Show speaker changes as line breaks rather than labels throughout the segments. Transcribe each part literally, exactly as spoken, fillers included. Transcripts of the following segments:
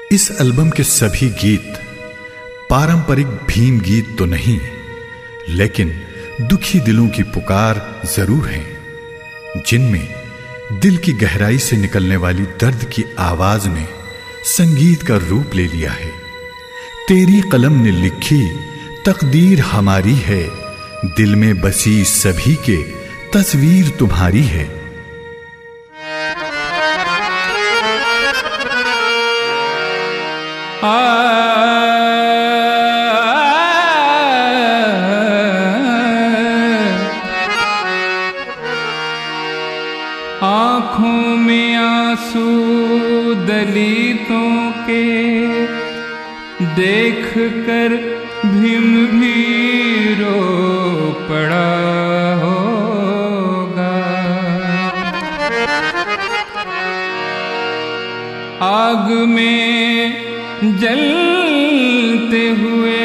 इस एल्बम के सभी गीत पारंपरिक भीम गीत तो नहीं, लेकिन दुखी दिलों की पुकार जरूर हैं, जिनमें दिल की गहराई से निकलने वाली दर्द की आवाज ने संगीत का रूप ले लिया है। तेरी कलम ने लिखी तकदीर हमारी है, दिल में बसी सभी के तस्वीर तुम्हारी है।
आँखों में आंसू दलितों के देख कर भीम भी रो पड़ा होगा। आग में जलते हुए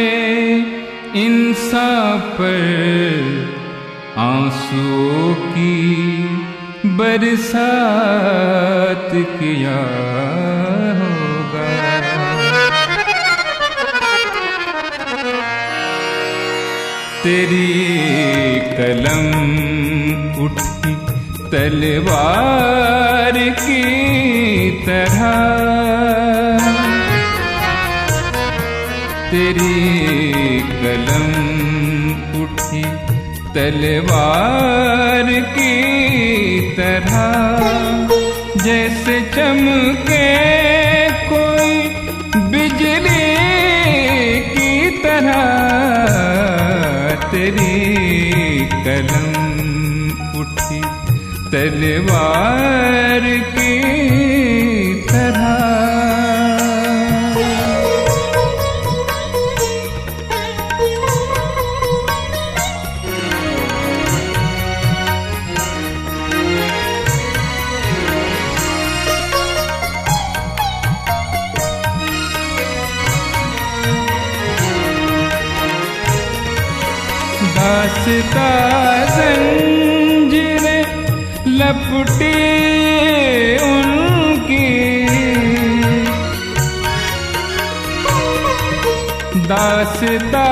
इंसान पर आंसुओं की बरसात किया होगा। तेरी कलम उठी तलवार की तरह, तेरी कलम उठी तलवार की तरह, जैसे चमके कोई बिजली की तरह। तेरी कलम उठी तलवार की तरह। दास्ता ज़ंजीरें लपटी उनकी, दास्ता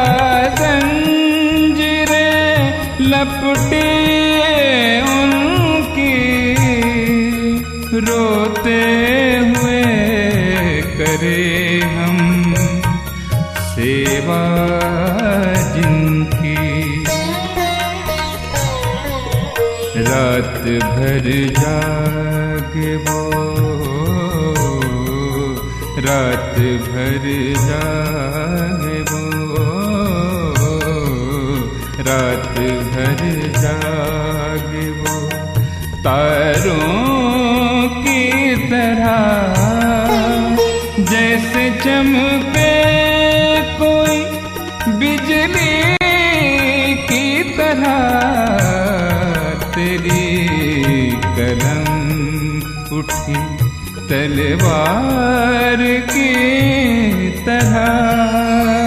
ज़ंजीरें लपटी उनकी, रोते हुए करे हम सेवा जिनकी। रात भर जागे वो, रात भर जागे वो, रात भर जागे वो, तारों की तरह, जैसे चमके कोई बिजली की तरह। तेरी कलम उठी तलवार की तरह।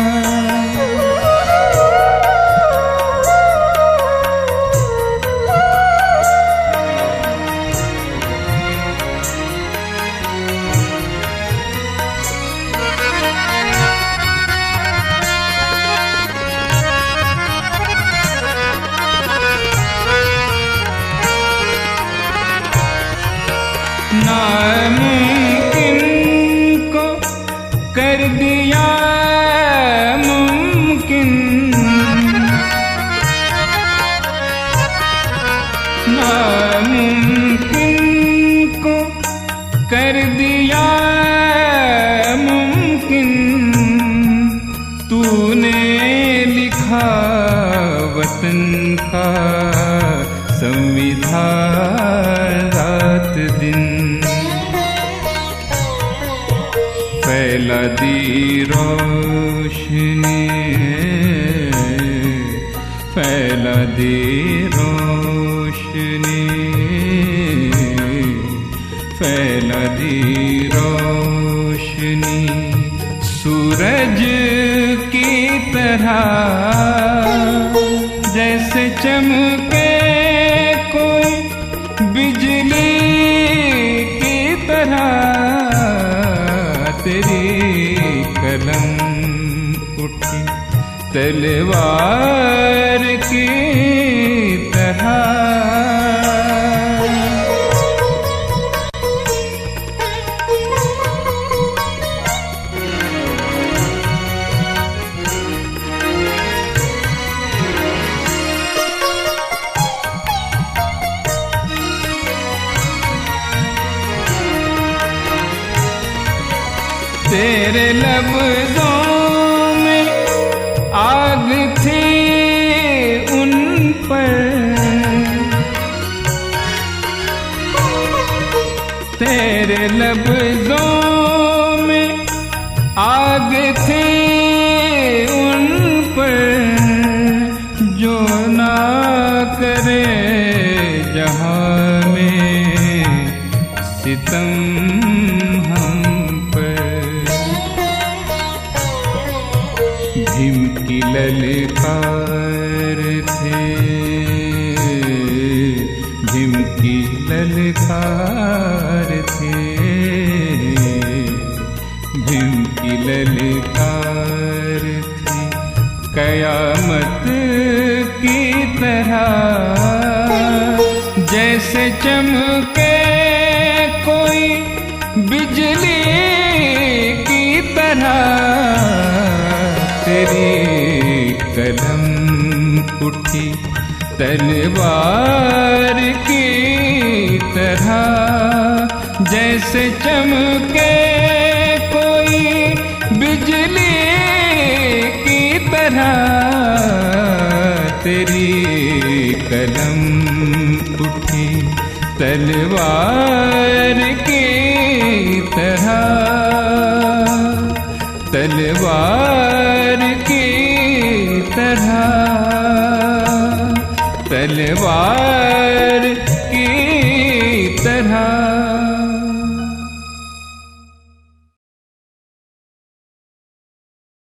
नामुमकिन को कर दिया मुमकिन, नामुमकिन को कर दिया मुमकिन। तूने लिखा वतन का संविधान रात दिन, फैला दी रोशनी, फैला दी रोशनी, फैला दी रोशनी सूरज की तरह। जैसे चमके कोई बिजली की तरह, तेरी कलम उठी तलवार की तरह। तेरे लफ्ज़ों में आग थी उन पर, तेरे लफ्ज़ों में आग थी उन पर, जो ना करे जहाँ में सितम हम पर। भीम की ललकार थे, भीम की ललकार थे, भीम की ललकार थी कयामत की तरह। जैसे चमके कोई बिजली की तरह, तेरी कलम उठी तलवार की तरह। जैसे चमके कोई बिजली की तरह, तेरी कलम उठी तलवार की तरह, तलवार की तरह, तलवार की तरह।